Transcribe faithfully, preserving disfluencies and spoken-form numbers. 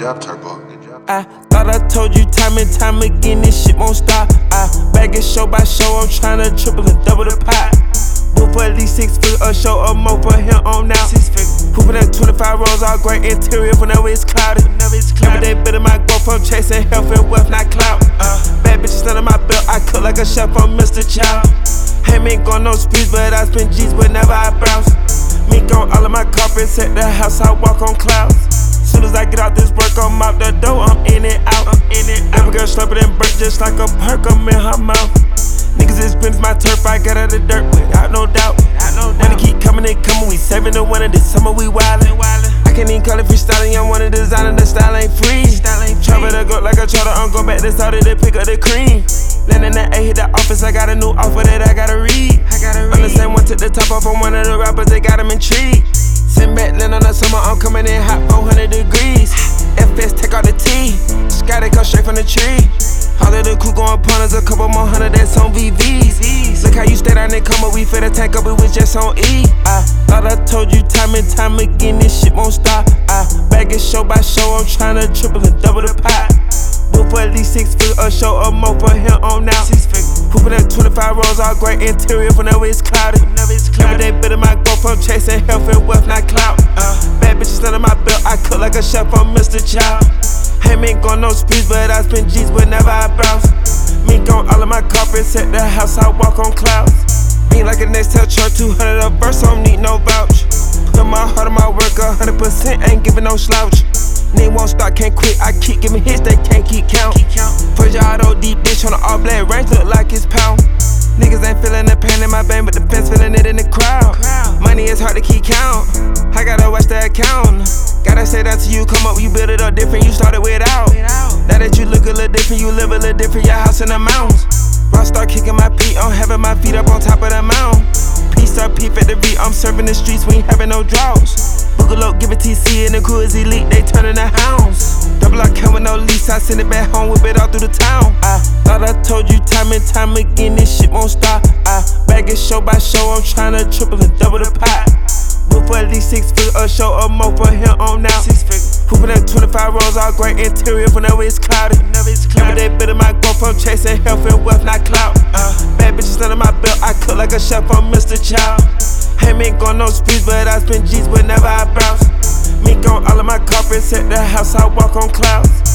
job, Turbo. Good job. I thought I told you time and time again, this shit won't stop. I bag it show by show, I'm tryna triple and double the pot. Book for at least six figures, a show or more for him on now. Six figures. Hooping at twenty-five rows, all great interior whenever it's cloudy. Whenever it's cloudy. Every day better my growth, I'm chasing health and wealth, not clout. Uh, bad bitches under my belt, I cook like a chef, I'm Mister Chow. Ain't been going no sprees, but I spend G's whenever I browse. Mink on all of my carpets at the house, I walk on clouds. Soon as I get out this work, I'm out the door, I'm in and out. I'm in and out. Every girl slurping and burnt just like a perk, I'm in her mouth. Niggas is spins my turf, I got out of the dirt without no doubt. Money keep coming and coming, we saving the winter, this summer we wildin'. I can't even call it freestyling, I'm one of the designer, the style ain't free. Travel to go like a charter, I'm going back to start to pick up the cream. Landing that A, hit the office, I got a new offer that I gotta read. I gotta read. I'm the same one, took the top off, I'm one of the rappers, they got him intrigued. Sitting back, land on the summer, I'm coming in hot, four hundred degrees. F S, take out the T, sky they come straight from the tree. All of the crew going punters, a couple more hundred that's on V Vs. Look how you stay down there, come up, we fit the tank up, it was just on E. I thought I told you time and time again, this shit won't stop. I bag it show by show, I'm tryna triple and double the pot. Book for at least six figures, a show or more for him on now. Hooping at twenty-five rows, all great interior whenever it's cloudy. Every day better my growth, I'm chasing health and wealth, not clout. Uh, bad bitches under my belt, I cook like a chef, I'm Mister Chow. Ain't been going no sprees, but I spend G's whenever I browse. Mink on all of my carpets at the house, I walk on clouds. Ain't like a Nextel truck, two hundred a verse, I don't need no vouch. Put my heart on my work, one hundred percent, ain't giving no slouch. Nigga won't stop, can't quit, I keep giving hits, they can't keep count. First your auto deep bitch on the all black range, look like it's pound. Niggas ain't feeling the pain in my vein, but the fence feeling it in the crowd. Money is hard to keep count, I gotta watch the account. Gotta say that to you, come up, you build it up different, you started without. Now that you look a little different, you live a little different, your house in the mountains. Rock start kicking my feet, I'm having my feet up on top of the mountain. Peace up, peep at the beat, I'm serving the streets, we ain't having no draws. Boogaloo, give it T C, and the crew is elite, they turning the hounds. Double I come with no lease, I send it back home, whip it all through the town. I thought I told you time and time again, this shit won't stop. I bag it show by show, I'm tryna triple and double the pot. Book for at least six figures, a show or more for him on now. Hooping at twenty-five rows, all great interior whenever it's cloudy. Every day better my growth, I'm chasing health and wealth, not clout. Uh, bad bitches under my belt, I cook like a chef, I'm Mister Chow. Ain't been going no sprees, but I spend G's whenever I browse. Mink on all of my carpets at the house, I walk on clouds.